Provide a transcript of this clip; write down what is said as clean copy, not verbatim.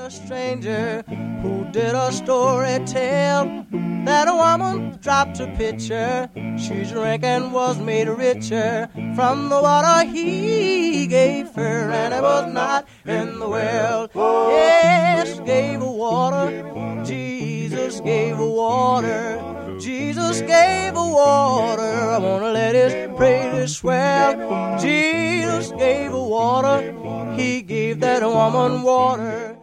a stranger who did a story tell that a woman dropped a pitcher. She drank and was made richer from the water he gave her, and it was not in the well. Yes, gave her water. Jesus gave her water. Jesus gave her water. I wanna let his praises swell. Jesus gave her water. He gave that woman water.